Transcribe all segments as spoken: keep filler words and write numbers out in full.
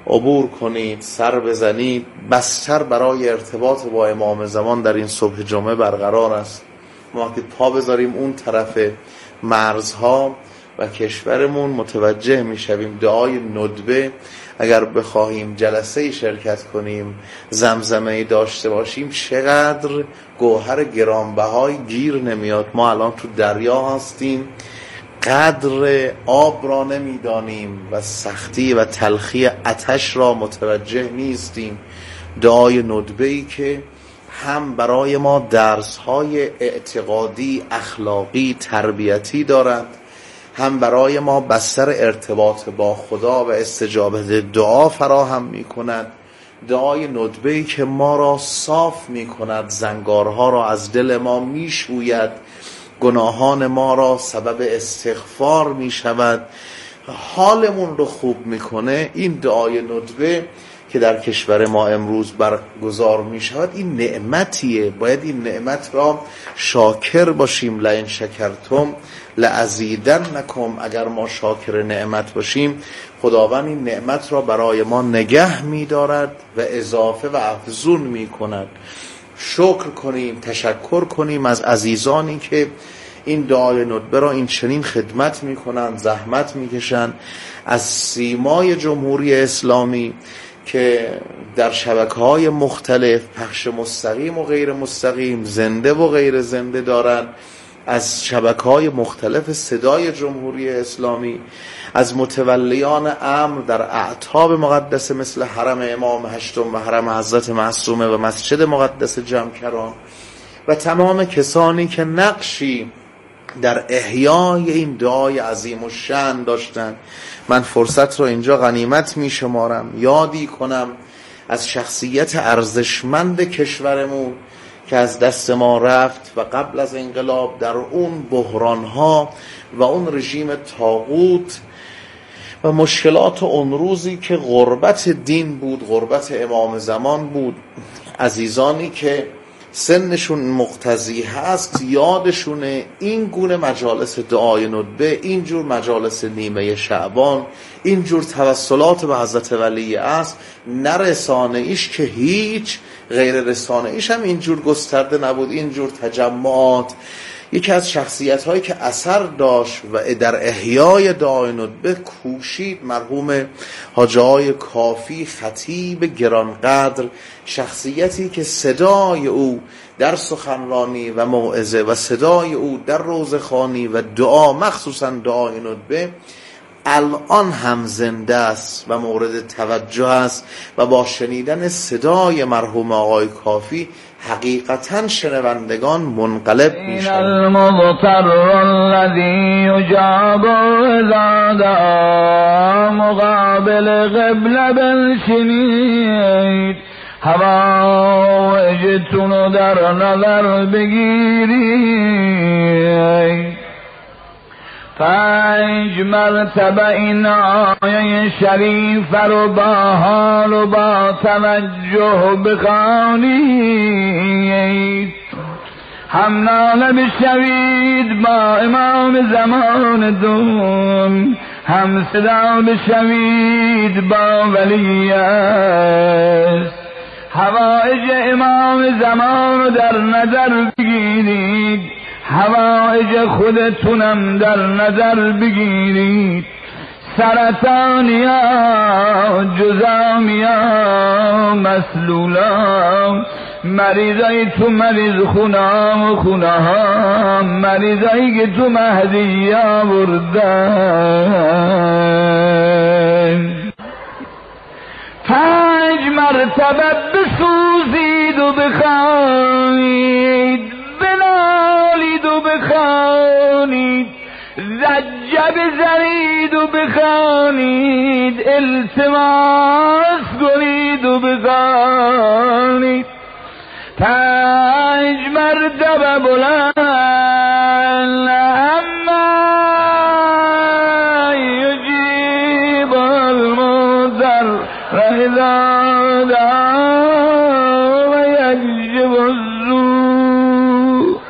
عبور کنید، سر بزنید، بستر برای ارتباط با امام زمان در این صبح جمعه برقرار است. ما وقتی پا بذاریم اون طرف مرزها و کشورمون متوجه میشویم دعای ندبه اگر بخواهیم جلسه شرکت کنیم، زمزمه داشته باشیم، چقدر گوهر گرانبهای گیر نمیاد. ما الان تو دریا هستیم، قدر آب را نمیدانیم و سختی و تلخی آتش را متوجه نیستیم. دعای ندبه‌ای که هم برای ما درس‌های اعتقادی، اخلاقی، تربیتی دارد، هم برای ما بستر ارتباط با خدا و استجابت دعا فراهم می کند. دعای ندبه‌ای که ما را صاف می کند، زنگارها را از دل ما می شوید، گناهان ما را سبب استغفار می شود، حالمون رو خوب می کنه. این دعای ندبه که در کشور ما امروز برگزار می شود این نعمتیه، باید این نعمت را شاکر باشیم. لئن شکرتم لازیدنکم، اگر ما شاکر نعمت باشیم خداوند این نعمت را برای ما نگه می دارد و اضافه و افزون می کند. شکر کنیم، تشکر کنیم از عزیزانی که این دعای ندبه را این چنین خدمت می کنند، زحمت می کشند. از سیمای جمهوری اسلامی که در شبکه‌های مختلف پخش مستقیم و غیر مستقیم، زنده و غیر زنده دارند، از شبکه‌های مختلف صدای جمهوری اسلامی، از متولیان امر در اعتاب مقدس مثل حرم امام هشتم و حرم حضرت معصومه و مسجد مقدس جمکران و تمام کسانی که نقشی در احیای این دعای عظیم الشأن داشتند. من فرصت رو اینجا غنیمت می شمارم یادی کنم از شخصیت ارزشمند کشورمون که از دست ما رفت و قبل از انقلاب در اون بحرانها و اون رژیم طاغوت و مشکلات اون روزی که غربت دین بود، غربت امام زمان بود، عزیزانی که سنشون مقتضی هست یادشونه این گونه مجالس دعای ندبه، اینجور مجالس نیمه شعبان، اینجور توسلات به حضرت ولی است، نه رسانه ایش که هیچ، غیر رسانه ایش هم اینجور گسترده نبود. اینجور تجمعات یکی از شخصیت هایی که اثر داشت و در احیای دعای ندبه کوشید مرحوم حاجی آقای کافی، خطیب گرانقدر، شخصیتی که صدای او در سخنرانی و موعظه و صدای او در روزخوانی و دعا، مخصوصا دعای ندبه، الان هم زنده است و مورد توجه است و با شنیدن صدای مرحوم آقای کافی حقیقتاً شنوندگان منقلب میشن. المضطر الذی یجاب اذا دعا مقابل قبله بنشینید، حوایجتون رو در نظر بگیرید. پنج مرتبه این آیه شریف رو با حال و با توجه بخوانید، هم ناله بشوید با امام زمان دون، هم صدا بشوید با ولی است. حوائج امام زمان رو در نظر بگیرید، حوائج خودتونم در نظر بگیرید. سرطانیا، جزامیا، مسلولا، مریضای تو مریض خونه و خونه ها، مریضایی که تو مهدی آوردن. پنج مرتبه بسوزید و بخوانید، بنالید و بخوانید، زجه بزنید و بخوانید، التماس کنید و بخوانید. پنج مرتبه بلند اما یجیب المضطر اذا دعا و یکشف السوء.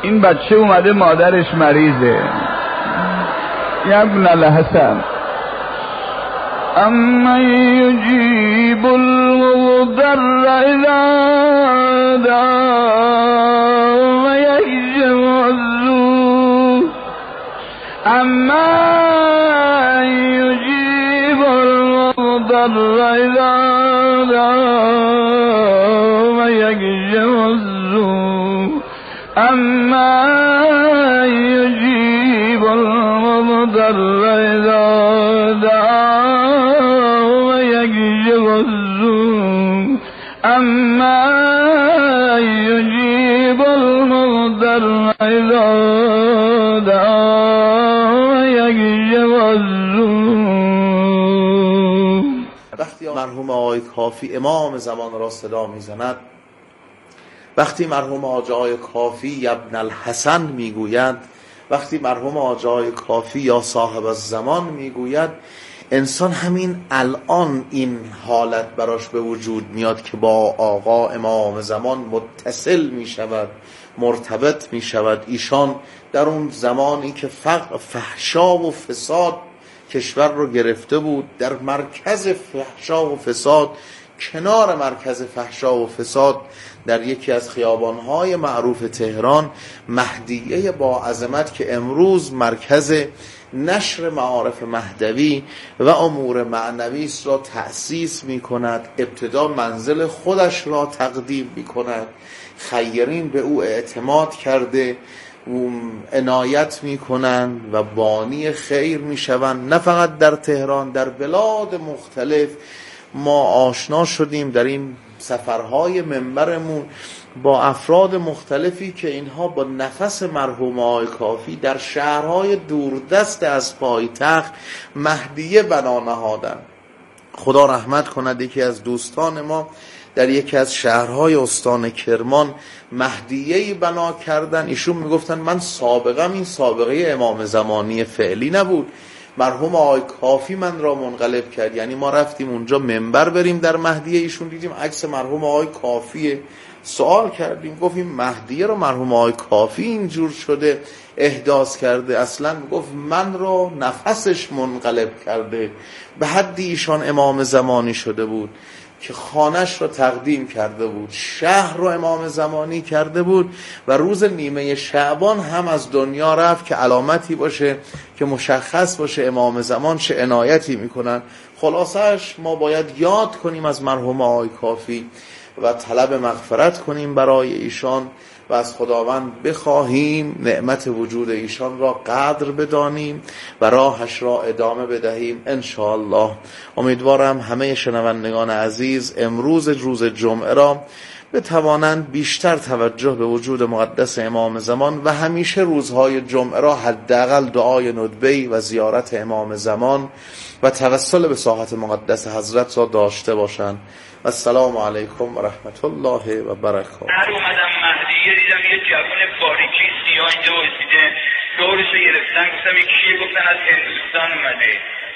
این بچه اومده مادرش مریضه. ابن الحسن اما یجیب المضطر اذا دعا و یکشف السوء اما یجیب المضطر اذا دعا و یکشف السوء اما یجیب المضطر اذا دعا اما یجیب المضطر اذا دعا و یکشف السوء. وقتی مرحوم آقای کافی امام زمان را صدا میزند، وقتی مرحوم آقای کافی ابن الحسن میگوید، وقتی مرحوم آقای کافی یا صاحب الزمان میگوید، انسان همین الان این حالت براش به وجود میاد که با آقا امام زمان متصل می شود، مرتبط می شود. ایشان در اون زمانی که فقر، فحشا و فساد کشور رو گرفته بود، در مرکز فحشا و فساد، کنار مرکز فحشا و فساد، در یکی از خیابانهای معروف تهران، مهدیه با عظمت که امروز مرکز نشر معارف مهدوی و امور معنوی است را تأسیس می کند. ابتدا منزل خودش را تقدیم می کند، خیرین به او اعتماد کرده و عنایت می کنند و بانی خیر می شوند. نه فقط در تهران، در بلاد مختلف ما آشنا شدیم در این سفرهای منبرمون با افراد مختلفی که اینها با نفس مرحوم آقای کافی در شهرهای دوردست از پایتخت مهدیه بنا نهادند. خدا رحمت کند، یکی از دوستان ما در یکی از شهرهای استان کرمان مهدیه‌ای بنا کردن. ایشون میگفتن من سابقم این سابقه امام زمانی فعلی نبود، مرحوم آقای کافی من را منقلب کرد. یعنی ما رفتیم اونجا منبر بریم در مهدیه، ایشون دیدیم عکس مرحوم آقای کافیه، سوال کردیم، گفتیم مهدیه رو مرحوم آقای کافی اینجور شده احداث کرده، اصلا گفت من رو نفسش منقلب کرده. به حدی ایشان امام زمانی شده بود که خانش رو تقدیم کرده بود، شهر رو امام زمانی کرده بود و روز نیمه شعبان هم از دنیا رفت که علامتی باشه که مشخص باشه امام زمان چه عنایتی میکنن. خلاصش ما باید یاد کنیم از مرحوم آقای کافی و طلب مغفرت کنیم برای ایشان و از خداوند بخواهیم نعمت وجود ایشان را قدر بدانیم و راهش را ادامه بدهیم ان شاء الله. امیدوارم همه شنوندگان عزیز امروز روز جمعه را بتوانند بیشتر توجه به وجود مقدس امام زمان و همیشه روزهای جمعه را حداقل دعای ندبه‌ای و زیارت امام زمان و توسل به ساحت مقدس حضرت را داشته باشند. السلام علیکم و رحمت الله و برکاته. هر اومدم مهدیه دیدم یه جوان باریکی سیاه اینجا وایسیده، دورشو گرفتن، گفتم این کیه؟ گفتن از هندوستان اومده.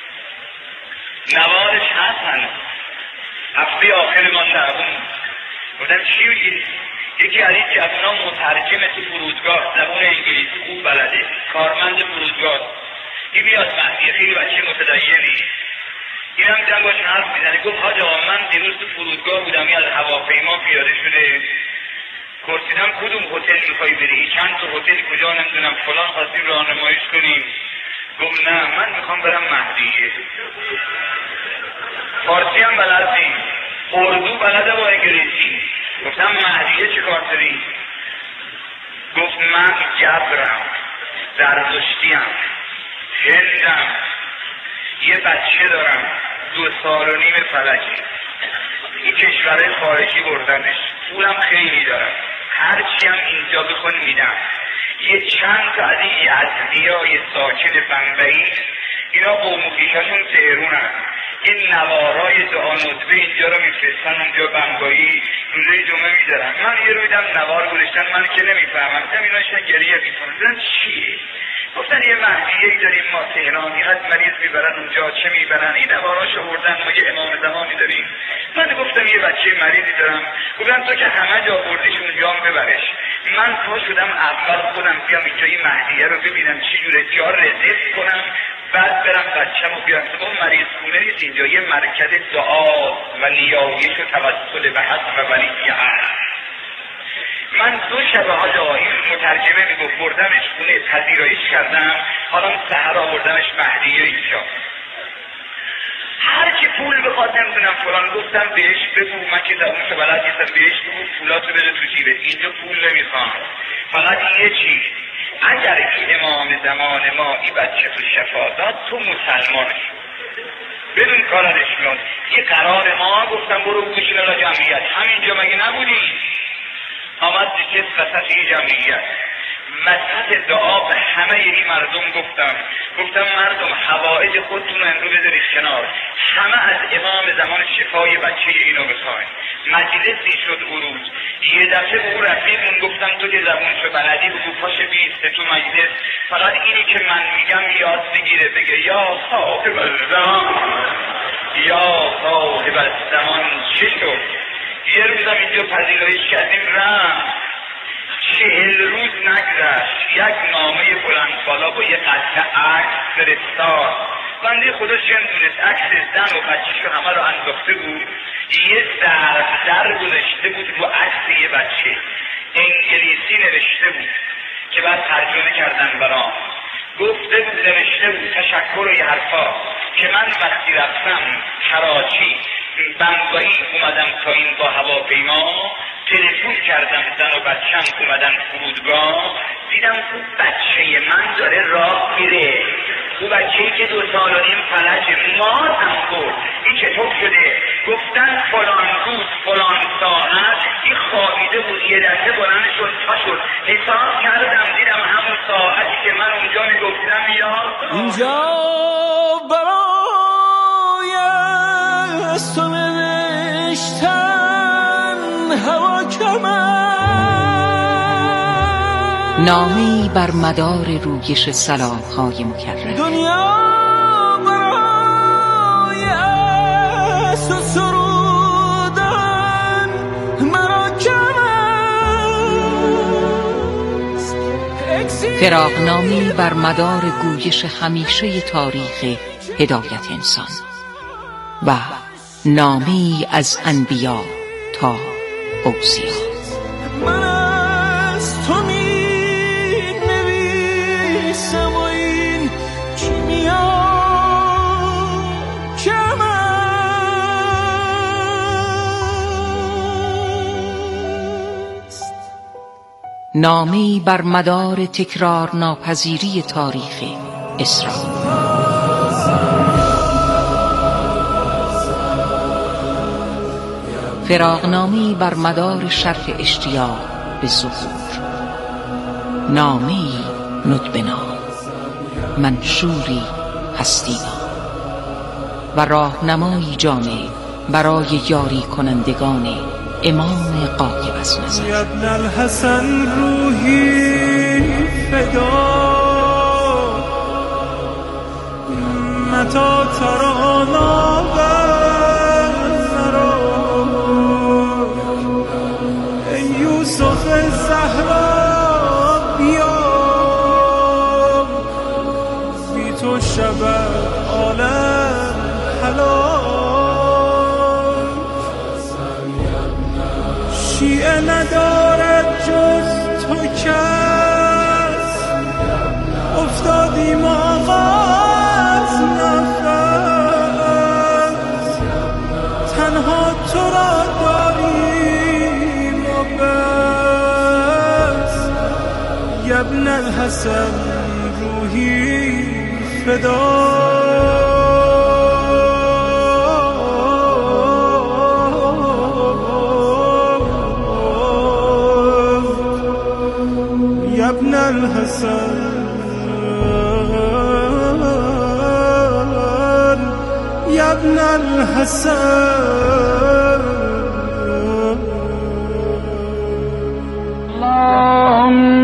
نوارش هست هنوز، هفته آخر ما شعبون. گفتم چی میگی؟ یکی از این جوانان مترجم تو فرودگاه، زبان انگلیسی خوب بلده، کارمند فرودگاه. این میاد مهدیه، خیلی بچه متدینی. این هم دیدم باش حرف میزنه. گفت حاج آقا من دیروز تو فرودگاه بودم، این از هواپیما پیاده شده، پرسیدم کدوم هتل میخوای بری؟ چند تا هتل کجا نمیدونم فلان خواستیم راهنماییش کنیم. گفت نه من میخوام برم مهدیه. فارسی هم بلدی، اردو بلده با انگلیسی. گفتم مهدیه چه کار داری؟ گفت من جبرم، زرتشتیم، هندم، یه بچه دارم دو سال و نیم فلجی، این کشور خارجی بردنش، پولم خیلی دارم، هرچی هم اینجا بخون میدم. یه چند تا از این یزدیای ساکن بمبئی، اینا قوم و خویشاشون تهرونن، این نوارای دعا ندبه اینجا رو میفرستن اونجا بمبئی، روزه جمعه میدارن. من یه رو دیدم نوار گذاشتن، من که نمیفهمم، دیدم اینا شن گریه میکنن. دیدم چیه؟ گفتن یه مهدیه‌ای داریم ما تهرانی، از مریض میبرن اونجا، چه میبرن؟ این نواراشو بردن، ما یه امام زمانی داریم. من گفتم یه بچه مریضی دارم. گفتن تو که همه جا بردیش اونجا هم ببرش. من پا شدم اول خودم بیام اینجا این مهدیه رو ببینم چی جوره، جا رزرو کنم، بعد برم بچه‌مو بیارم. اون مریض خونه نیست، اینجا یه مرکز دعا و نیایش و توسل به حضرت ولی هست. من دو شب حالا این مترجمه میگفت بردمش خونه پذیرایش کردم، حالا سحر آوردمش مهدیه اینجا. هر کی پول بخواد نمیدونم فلان، گفتم بهش بگو، من که زبونشو بلد نیستم، بهش بگو پولاتو بده تو جیبت، اینجا پول نمیخوام، فقط یه چیز، اگر این امام زمان ما این بچه تو شفا داد تو مسلمان شد بدون کارانش میاد. یه قرار ما گفتم برو بگوشین الله جمعیت، همینجا مگه نبودی؟ آمد نشست وسط یه جمعیت، وسط دعا به همه این مردم گفتم گفتم مردم حوائج خودتون رو امرو بذارید کنار، همه از امام زمان شفای بچه اینو بخواین. مجلسی شد عروض، یه دفعه به اون رفیقمون گفتم تو که زبونشو بلدی بگو پاش بیسته تو مجلس، فقط اینی که من میگم یاد بگیره، بگه یا صاحب الزمان یا صاحب الزمان. چی شد؟ یه روزم اینجا پذیرایش کردیم، رم چهل روز نگذشت یک نامه بلند بالا با یه قطعه عکس فرستاد. بنده خدا چه می‌دونست عکس زن و بچه‌شو همه رو انداخته بود، یه در گذاشته بود رو عکس یه بچه، انگلیسی نوشته بود که بعد ترجمه کردن برام، گفته بود نوشته بود تشکر و یه حرفا که من وقتی رفتم کراچی بمبئی اومدم تا این با هواپیما، تلفن کردم زن و بچه‌م اومدن فرودگاه، دیدم تو بچه من داره راه میره، تو بچه‌ای که دو سال و نیم فلجه، ماتم خورد، این چطور شده؟ گفتن فلان روز فلان ساعت این خوابیده بود، یه دفعه بلند شد تا شد، حساب کردم دیدم همون ساعتی که من اونجا میگفتم یا اینجا برای از تو نوشتن هوا نامه‌ای بر مدار رویش سلام‌های مکرر. دنیا برای از تو سرودن مرا کم است. فراقنامه‌ای بر مدار گویش همیشه تاریخ هدایت انسان و نامه‌ای از انبیا تا اوصیا. من از تو می نویسم و این کیمیا کم است. نامه‌ای بر مدار تکرار ناپذیری تاریخ اسرائیل. فراقنامه‌ای بر مدار شرح اشتیاق به ظهور. نامه‌ای ندبنا، منشوری هستینا و راهنمایی جامع برای یاری کنندگان امام غایب از نظر. یا ابن الحسن روحی فدا متا ترانا یوسف زهرا بیا، بی تو شب عالم حلال. شیعه ندارد جز تو کس، افتادیم آقا از نفس، تنها تو را داریم و بس. یا ابن الحسن روحی فدا. یا ابن الحسن، یا ابن الحسن. اللهم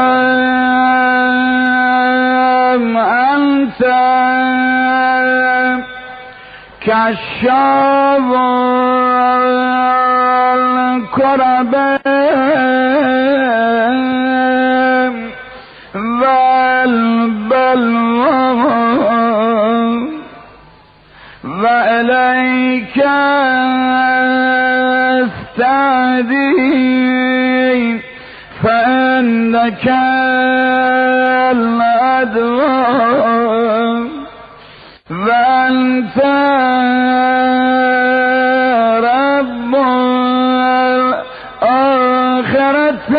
انت کشاف الکرب بك استعدي فإنك الأدوار وأنت رب الآخرة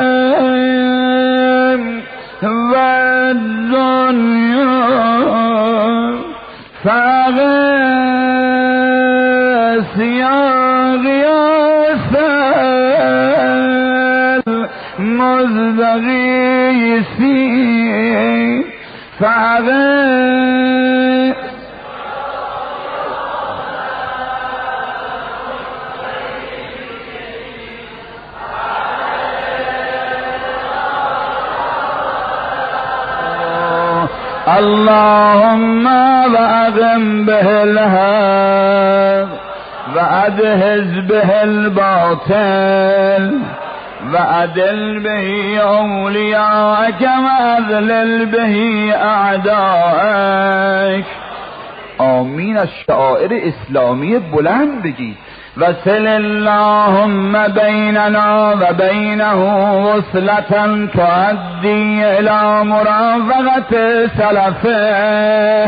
والدنيا فغيث يا غياث المزدغيثين فغيث اللهم وأغم به الهاب وأدهز به الباطل وأدل به أولياءك وأذلل به أعدائك. آمین. از شعائر اسلامی بلند بگید. وصل اللهم بيننا وبينه وصلة تؤدي إلى مرافقة سلفه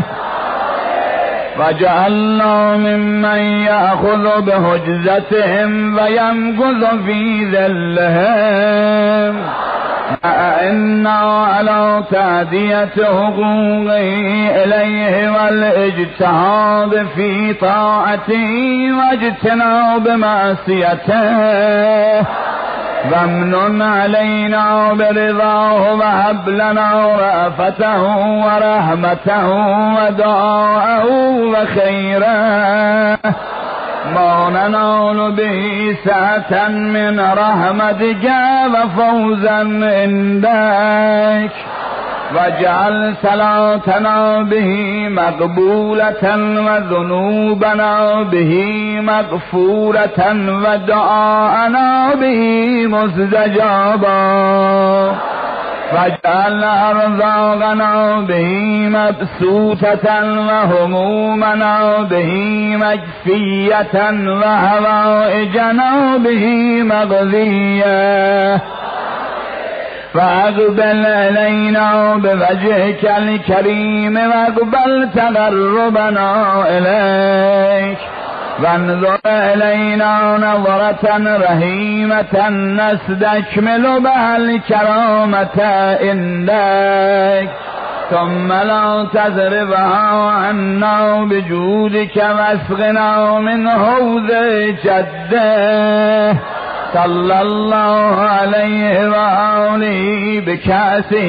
وجعلنا ممن يأخذ بحجزتهم ويمكث في ذلهم إنا على تأدية حقوقه إليه والاجتهاد في طاعته واجتناب معصيته وامنن علينا برضاه وهب لنا رأفته ورحمته ودعاءه وخيره ما ننال به سعة من رحمتك وفوزا عندك واجعل صلاتنا به مقبولة وذنوبنا به مغفورة ودعاءنا به مستجابا واجعل أرزاقنا به مبسوطة وهمومنا به مكفية وهوائجنا به مقضية فاقبل إلينا بوجهك الكريم واقبل تقربنا إليك وانظر إلينا نظرة رحيمة نستكمل بها الكرامة عندك ثم لا تذربها عنا بجودك واسقنا من حوض جده صلى الله عليه وآله بكأسه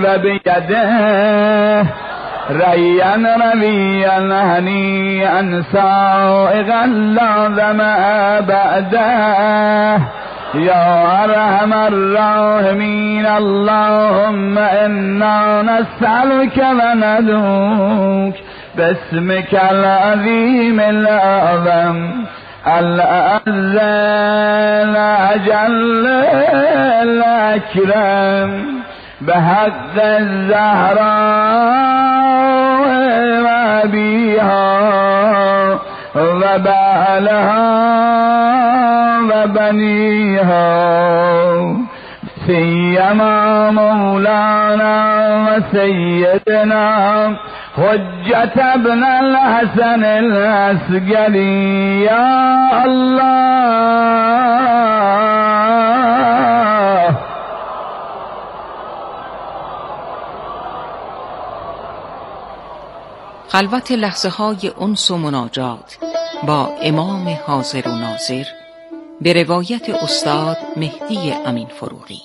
وبيده ريا رويا هنيئا سائغا لا ظمأ بعده يا أرحم الراحمين. اللهم إنا نسألك وندعوك باسمك العظيم الأعظم الأعز الأجل الأكرم بحق الزهراء وأبيها وبعلها وبنيها سيما مولانا وسيدنا حجة ابن الحسن العسقري يا الله. خلوت لحظه های انس و مناجات با امام حاضر و ناظر به روایت استاد مهدی امین فروغی.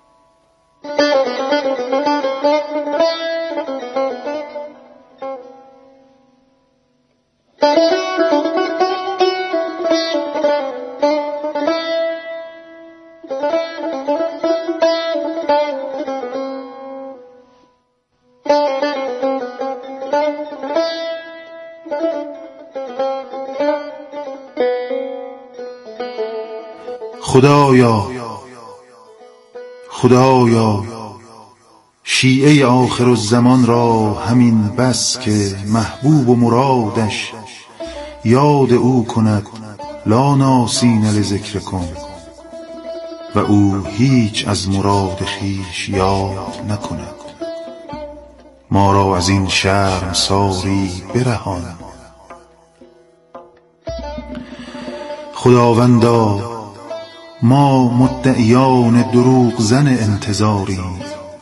خدایا خدایا شیعه آخر الزمان را همین بس که محبوب و مرادش یاد او کند لا ناسین لذکرکم و او هیچ از مراد خویش یاد نکند. ما را از این شرمساری برهان. خداوندا ما مدعیان دروغ زن انتظاریم،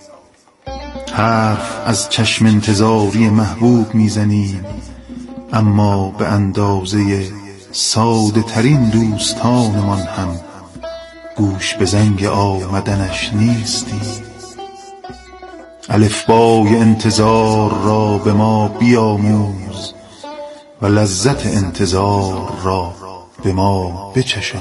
حرف از چشم انتظاری محبوب میزنیم اما به اندازه ساده ترین دوستانمان هم گوش به زنگ آمدنش نیستیم. الفبای انتظار را به ما بیاموز و لذت انتظار را به ما بچشان.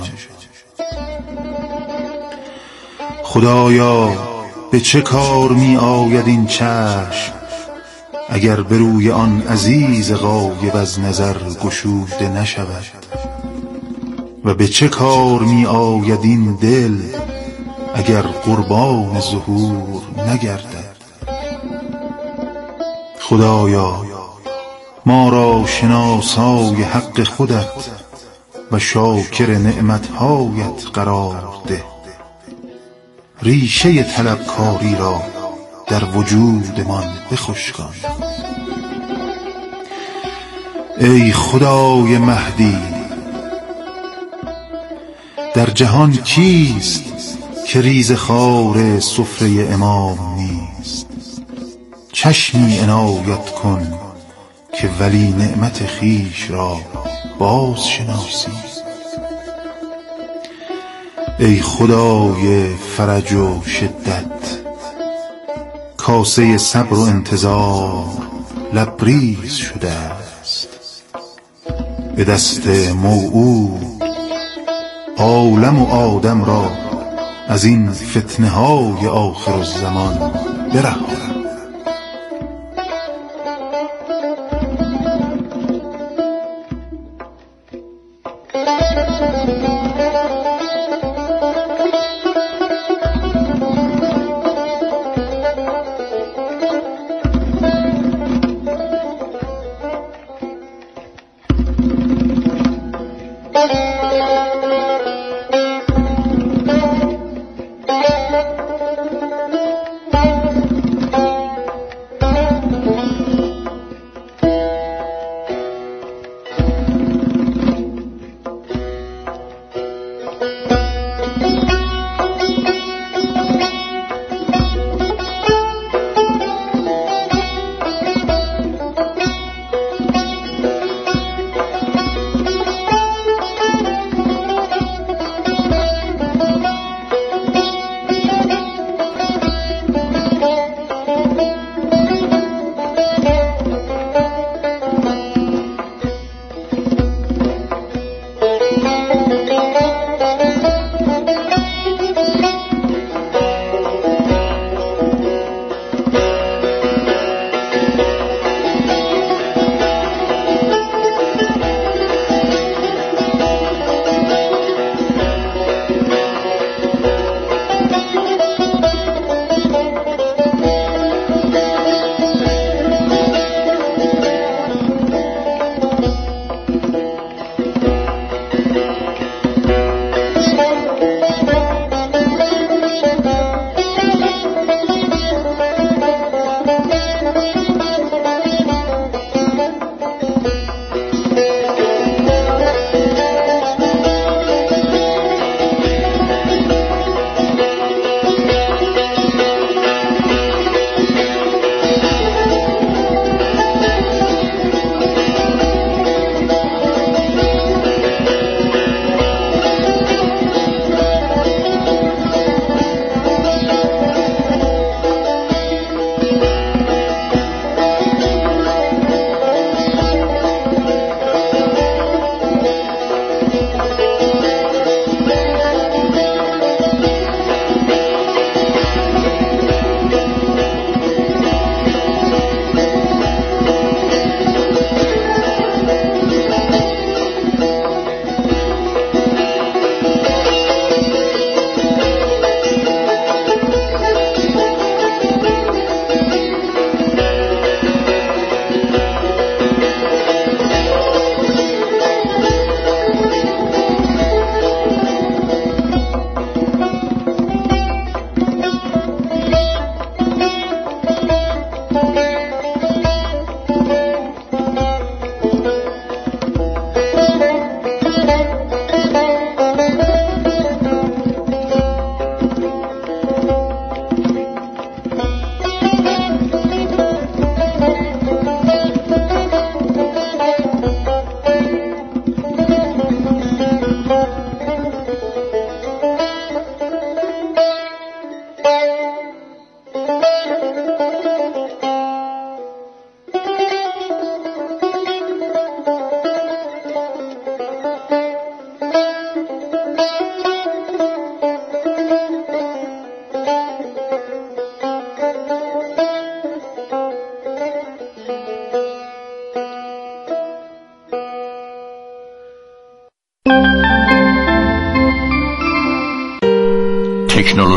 خدایا به چه کار می آید این چشم اگر به روی آن عزیز غایب از نظر گشوده نشود؟ و به چه کار می آید این دل اگر قربان ظهور نگردد؟ خدایا ما را شناسای حق خودت و شاکر نعمتهایت قرار ده. ریشه طلبکاری را در وجودمان بخشکان. ای خدای مهدی، در جهان کیست که ریز خار سفره امام نیست؟ چشمی عنایت کن که ولی نعمت خیش را باز شناسی. ای خدای فرج و شدت، کاسه صبر و انتظار لبریز شده است. به دست موعود عالم و آدم را از این فتنه های آخر الزمان برهان.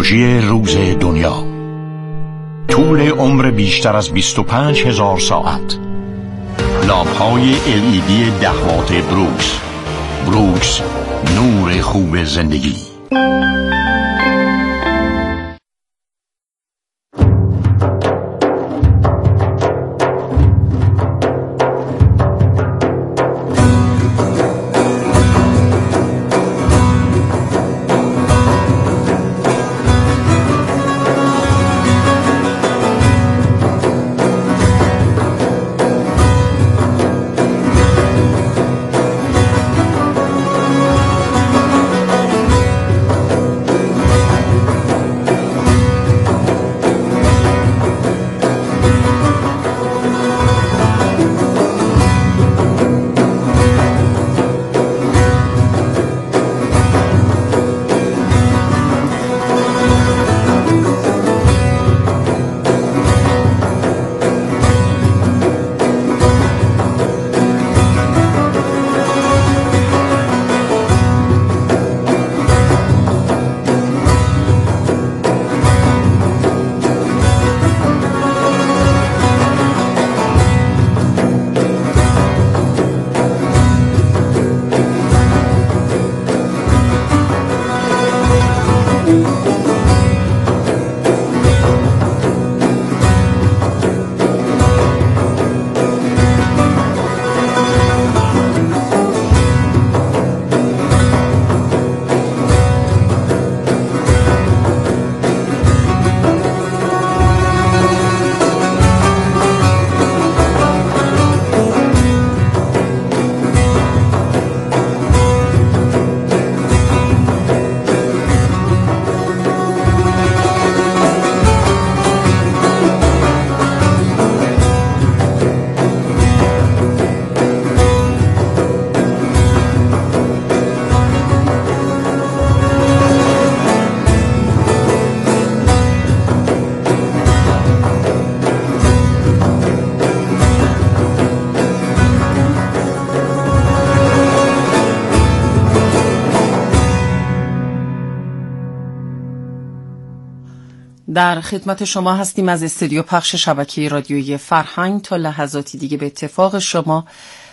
بیولوژی روز دنیا. طول عمر بیشتر از بیست و پنج هزار ساعت. لامپ‌های ال ای دی ده وات بروکس. بروکس، نور خوب زندگی. در خدمت شما هستیم از استودیو پخش شبکه رادیویی فرهنگ. تا لحظاتی دیگه به اتفاق شما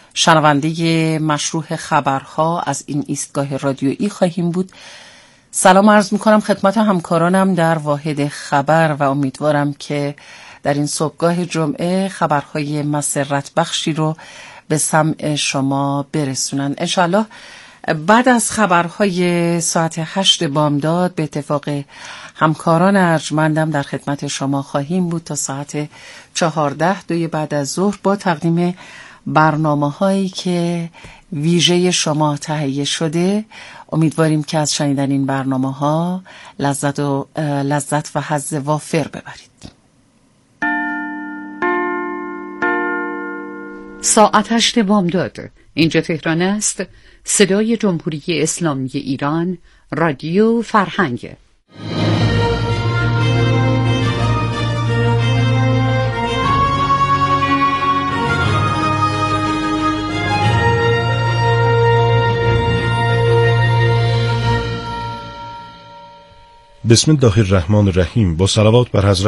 شنونده مشروح خبرها از این ایستگاه رادیویی خواهیم بود. سلام عرض میکنم خدمت همکارانم در واحد خبر و امیدوارم که در این صبحگاه جمعه خبرهای مسرت بخشی رو به سمع شما برسونن. انشالله بعد از خبرهای ساعت هشت بامداد به اتفاق همکاران ارجمندم در خدمت شما خواهیم بود تا ساعت چهارده دوی بعد از ظهر با تقدیم برنامه هایی که ویژه شما تهیه شده. امیدواریم که از شنیدن این برنامه ها لذت و لذت و حظ وافر ببرید. ساعت هشت بامداد. اینجا تهران است. صدای جمهوری اسلامی ایران، رادیو فرهنگ. بسم الله الرحمن الرحیم. با صلوات بر حضرت